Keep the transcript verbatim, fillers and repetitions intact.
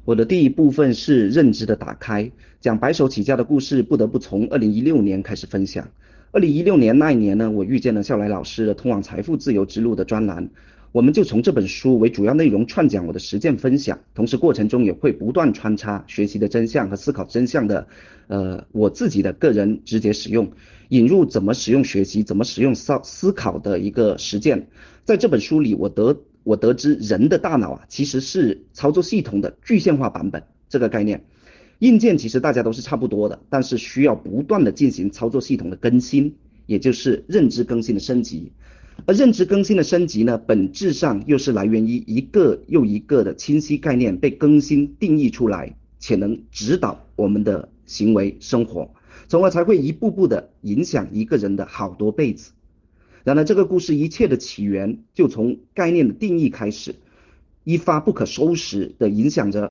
我的第一部分是认知的打开，讲白手起家的故事，不得不从二零一六年开始分享。二零一六年那一年呢，我遇见了笑来老师的《通往财富自由之路》的专栏，我们就从这本书为主要内容串讲我的实践分享，同时过程中也会不断穿插学习的真相和思考真相的，呃，我自己的个人直接使用，引入怎么使用学习，怎么使用思思考的一个实践。在这本书里，我得我得知人的大脑啊，其实是操作系统的具象化版本这个概念。硬件其实大家都是差不多的，但是需要不断的进行操作系统的更新，也就是认知更新的升级。而认知更新的升级呢，本质上又是来源于一个又一个的清晰概念被更新定义出来，且能指导我们的行为生活，从而才会一步步的影响一个人的好多辈子。然而这个故事一切的起源就从概念的定义开始，一发不可收拾的影响着